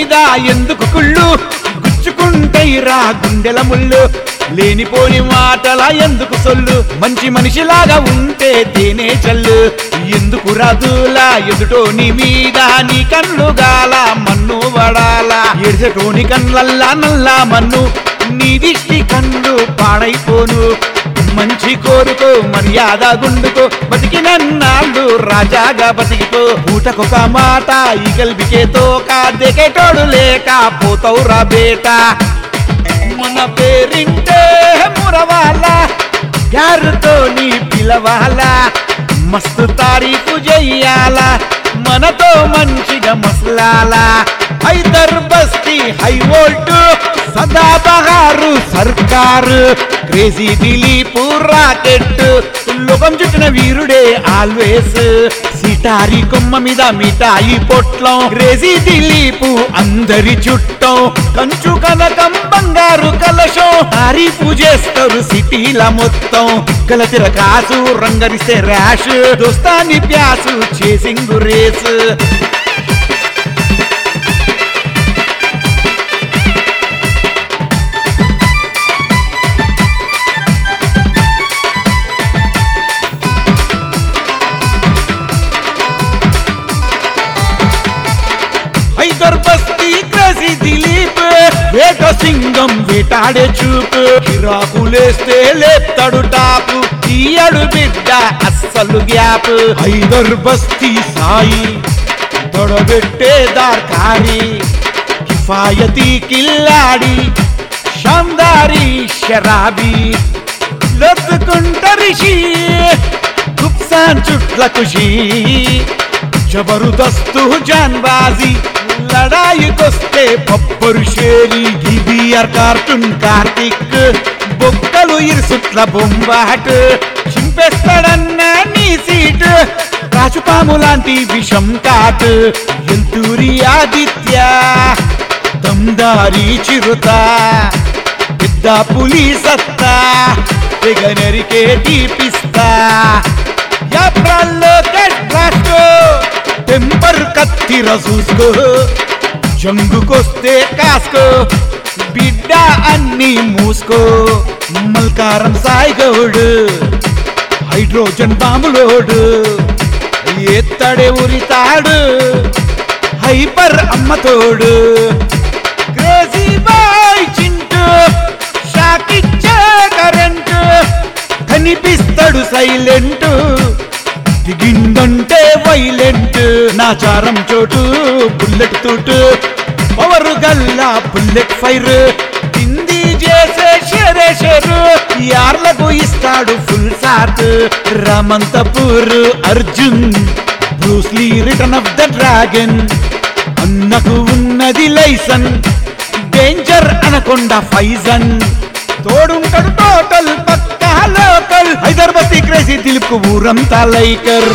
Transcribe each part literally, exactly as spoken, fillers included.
మీద ఎందుకు కుళ్ళు గుచ్చుకుంటైరా గుండెల ముళ్ళు లేనిపోని మాటల ఎందుకు సొల్లు మంచి మనిషిలాగా ఉంటే తేనే చల్లు ఎందుకు రాదులా ఎదుటోని మీద నీ కన్ను గాల మన్ను వడాలా ఎడిసటోని కన్లల్లా నల్లా మన్ను నీ దిష్టి కన్ను పాడైపోను మంచి కోరుకో మర్యాద గుండుకో బతికినన్నాళ్ళు రాజాగా బతికిపో ఊటకొక మాట ఈ గల్బికేతో కాదేకేటోడు లేక పోతవురా బేట మన పేరింటే మురవాలా యారుతో నీ పిలవాలా మస్తు తారీఫు చెయ్యాలా మనతో మంచిగా మసలాలా హైదర్ బస్తీ హై వోల్ట్ సదా బహారు సర్కారు క్రేజీ దిలీప్ రాకెట్ లోకం చుట్టిన వీరుడే ఆల్వేస్ సిటారి కొమ్మ మీద మిఠాయి పొట్లం క్రేజీ దిలీప్ అందరి చుట్టం కంచు కనకం బంగారు కలశం తారీఫు చేస్తారు సిటీల మొత్తం కల తిరకాసు రంగరిస్తే ర్యాష్ దోస్తాని ప్యాసు chasing race Hyder Basti crazy Dilip వేట సింగం వేటాడే చూపు కిరాకులేస్తే లేపుతాడు టాపు తీయడు బిడ్డ అస్సలు గ్యాప్ హైదర్ బస్తీ సాయి తొడబెట్టే దార్కారి కిఫాయతీ కిల్లాడి షాందారి షరాబీ లొత్తుకుంటరిషి గుప్సాన్ చుట్ల ఖుషి జబరుదస్తు జాన్బాజీ లడాయికొస్తే పప్పరు షేరి గిబియర్ కార్టూన్ కార్తిక్ బొక్కలు ఇరుసుట్ల బొంబాట్ చింపేస్తాడన్న నీ సీట్ రాజుపాము లాంటి విషం కాట్ ఎంతూరి ఆదిత్య దమ్దారి చిరుత పెద్ద పులి సత్తా తెగ నరికే తీపిస్తా యాప్రాల్లో కట్రాస్కో టెంపర్ కత్తిర చూసుకో జంగుకొస్తే కాసుకో బిడ్డ అన్ని మూసుకో మల్కారం సాయిగౌడు హైడ్రోజన్ బాంబులోడు ఎత్తడే ఉరితాడు హైపర్ అమ్మతోడు క్రేజీ బాయ్ చింటూ షాకిచ్చే కరెంటు కనిపిస్తాడు సైలెంట్ దిగిందంటే వైలెంట్ నాచారం చోటు బుల్లెట్ తోటు పవరు గల్లా బుల్లెట్ ఫైర్ హిందీ చేసే షేరే షేరు యార్లకు ఇస్తాడు ఫుల్ సాట్ Ramanthapur Arjun Bruce Lee return of the dragon అన్నకు ఉన్నది లైసన్ డేంజర్ అనకొండ ఫైజన్ తోడుంటాడు total pakka local Hyder Basti crazy Dilip కు ఊరంతా లైకర్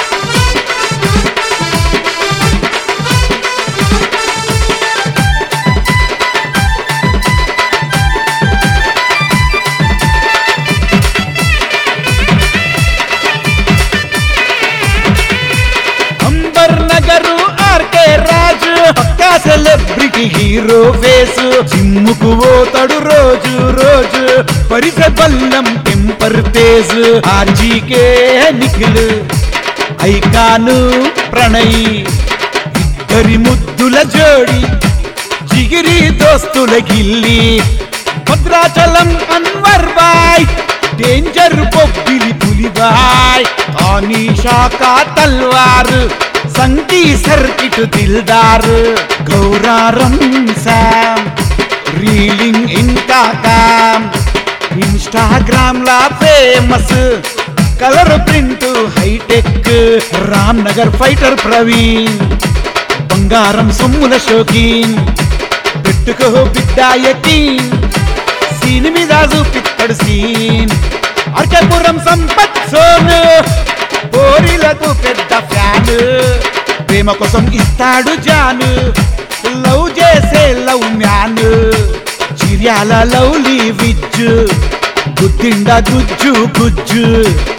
అంబర్ నగరు RK Raju pakka celebrity hero face జిమ్ముకు పోతాడు రోజు రోజు పరిస బల్లం temper Tej RGK Nikhil icon Pranay ఇద్దరి ముద్దుల జోడి జిగిరి దోస్తుల గిల్లి భద్రాచలం అన్వర్ బాయ్ డేంజర్ బొబ్బిలి పులిబాయ్ ఆనీషా కా తల్వార్ సంగీ సర్కిట్ దిల్దార్ గౌరారం శామ్ రీలింగ్ ఇన్కా కామ్ ఇన్స్టాగ్రామ్ లా famous colour print hitech Ram Nagar fighter Praveen బంగారం సొమ్ముల షోకీన్ పెట్టుకో బిడ్డ యకీన్ సీన్ మీద చూపిస్తాడు సీన్ అర్కపురం సంపత్ సోను పోరిలకు పెద్ద ఫ్యాన్ ప్రేమ కోసం ఇస్తాడు జాను లవ్ చేసే లవ్ మ్యాన్ చిర్యాల లవ్లీ విజ్ గుద్దిండ గుజ్జు గుజ్జు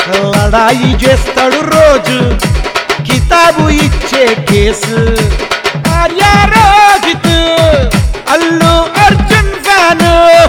లడాయి చేస్తాడు రోజు కితాబు ఇచ్చే కేసు ఆర్య రోహిత్ అల్లు అర్జున్ ఫ్యాన్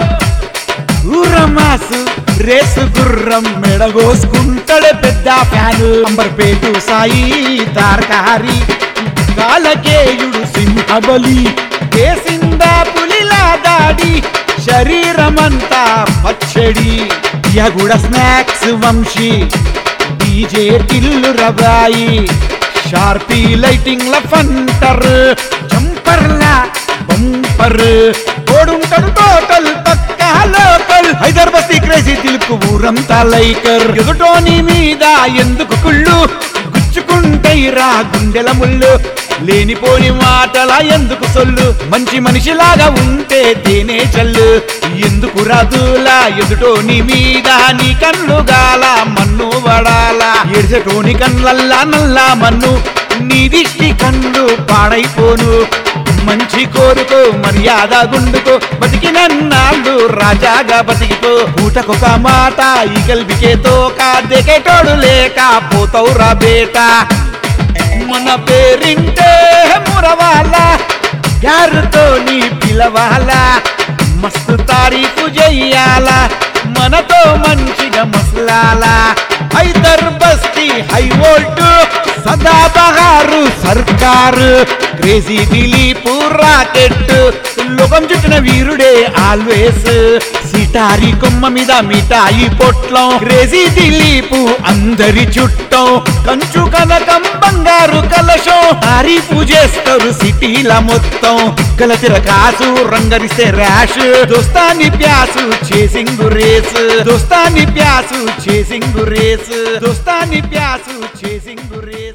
ఊరమాసు రేసు గుర్రం మెడగోసుకుంటాడు పెద్ద ఫ్యాను అంబర్పేటు సాయి తారకారి కాలకేయుడు సింహబలి కేసిందా పులిలా దాడి శరీరమంతా పచ్చడి యగుడ స్నాక్స్ వంశీ డీజే టిల్లు రబాయి షార్పీ లైటింగ్ ల ఫంటర్ జంపర్లా బంపర్ ఓడుంటాడు total pakka local Hyder Basti crazy తిలుపు ఊరంతా లైకర్ ఎదుటోని మీద ఎందుకు కుళ్ళు గుచ్చుకుంటైరా గుండెల ముళ్ళు లేనిపోని మాటల ఎందుకు సొల్లు మంచి మనిషిలాగా ఉంటే తేనే చల్లు ఎందుకు రాదులా ఎదుటోని మీద నీ కన్ను గాల మన్ను వడాలా ఎడిసటోని కన్లల్లా నల్లా మన్ను నీ దిష్టి కన్ను పాడైపోను మంచి కోరుకో మర్యాద గుండుకో బతికినన్నాళ్ళు రాజాగా బతికిపో పూటకొక మాట ఈ గల్బికే తోక దిగేటోడు లేక పోతవురా బేటా మన పేరింటే మురవాలా యారుతో నీ పిలవాలా మస్తు తారీఫు చెయ్యాలా మనతో మంచిగా మసలాలా హైదర్ బస్తీ హై వోల్ట్ సదా బహారు సర్కారు క్రేజీ దిలీప్ రాకెట్ లోకం చుట్టిన వీరుడే ఆల్వేస్ సిటారి కొమ్మ మీద మిఠాయి పొట్లం క్రేజీ దిలీప్ అందరి చుట్టం కంచు కనకం బంగారు కలశం తారీఫు చేస్తారు సిటీల మొత్తం గల తిరకాసు రంగరిస్తే ర్యాష్ దోస్తాని ప్యాసు చేసింగు రేస్ దోస్తాని ప్యాసు చేసింగు రేస్ దోస్తాని ప్యాసు చేసింగు రేస్